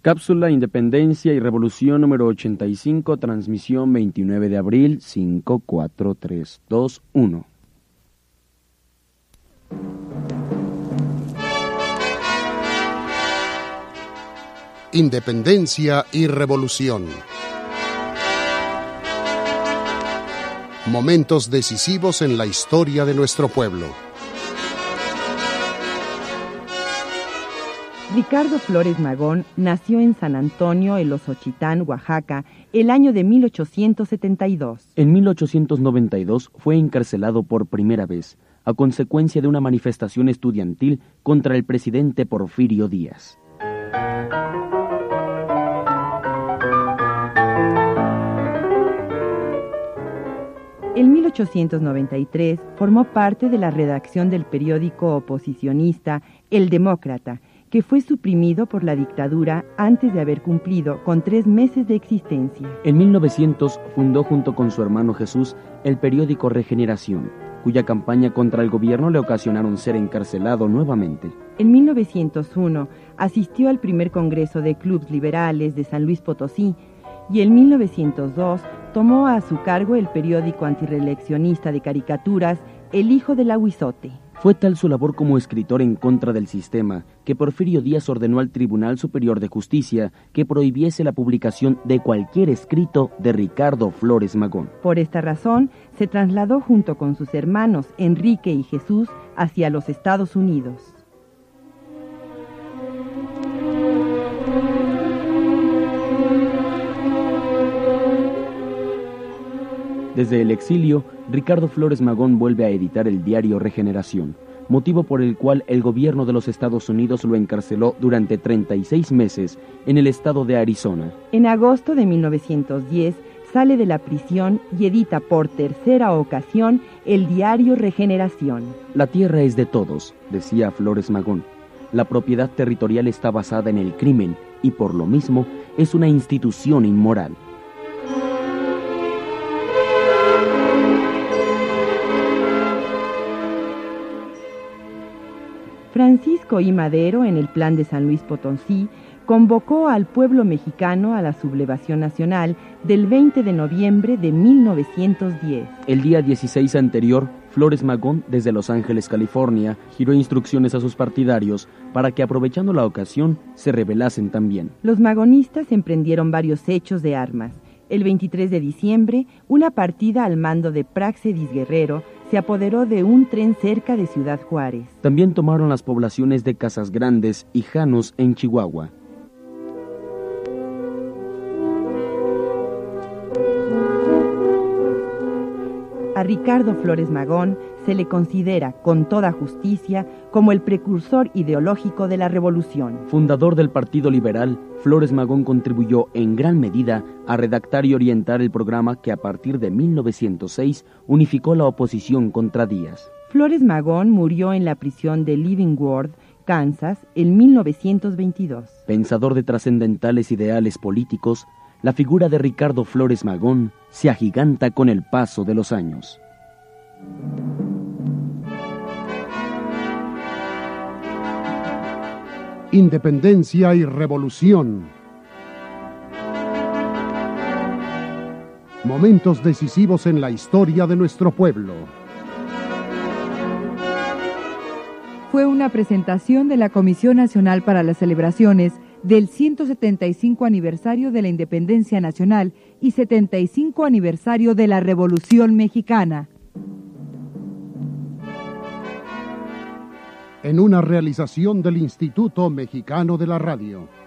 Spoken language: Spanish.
Cápsula Independencia y Revolución número 85, transmisión 29 de abril, 5, 4, 3, 2, 1. Independencia y Revolución. Momentos decisivos en la historia de nuestro pueblo. Ricardo Flores Magón nació en San Antonio, en Osochitán, Oaxaca, el año de 1872. En 1892 fue encarcelado por primera vez, a consecuencia de una manifestación estudiantil contra el presidente Porfirio Díaz. En 1893 formó parte de la redacción del periódico oposicionista El Demócrata, que fue suprimido por la dictadura antes de haber cumplido con 3 meses de existencia. En 1900 fundó junto con su hermano Jesús el periódico Regeneración, cuya campaña contra el gobierno le ocasionaron ser encarcelado nuevamente. En 1901 asistió al primer congreso de clubes liberales de San Luis Potosí y en 1902 tomó a su cargo el periódico antirreeleccionista de caricaturas El Hijo del Ahuizote. Fue tal su labor como escritor en contra del sistema que Porfirio Díaz ordenó al Tribunal Superior de Justicia que prohibiese la publicación de cualquier escrito de Ricardo Flores Magón. Por esta razón, se trasladó junto con sus hermanos Enrique y Jesús hacia los Estados Unidos. Desde el exilio, Ricardo Flores Magón vuelve a editar el diario Regeneración, motivo por el cual el gobierno de los Estados Unidos lo encarceló durante 36 meses en el estado de Arizona. En agosto de 1910 sale de la prisión y edita por tercera ocasión el diario Regeneración. La tierra es de todos, decía Flores Magón. La propiedad territorial está basada en el crimen y por lo mismo es una institución inmoral. Francisco I. Madero, en el Plan de San Luis Potosí, convocó al pueblo mexicano a la sublevación nacional del 20 de noviembre de 1910. El día 16 anterior, Flores Magón, desde Los Ángeles, California, giró instrucciones a sus partidarios para que, aprovechando la ocasión, se rebelasen también. Los magonistas emprendieron varios hechos de armas. El 23 de diciembre, una partida al mando de Práxedis Guerrero se apoderó de un tren cerca de Ciudad Juárez. También tomaron las poblaciones de Casas Grandes y Janos en Chihuahua. A Ricardo Flores Magón se le considera, con toda justicia, como el precursor ideológico de la revolución. Fundador del Partido Liberal, Flores Magón contribuyó en gran medida a redactar y orientar el programa que a partir de 1906 unificó la oposición contra Díaz. Flores Magón murió en la prisión de Leavenworth, Kansas, en 1922. Pensador de trascendentales ideales políticos, la figura de Ricardo Flores Magón se agiganta con el paso de los años. Independencia y Revolución. Momentos decisivos en la historia de nuestro pueblo. Fue una presentación de la Comisión Nacional para las Celebraciones del 175 aniversario de la Independencia Nacional y 75 aniversario de la Revolución Mexicana. En una realización del Instituto Mexicano de la Radio.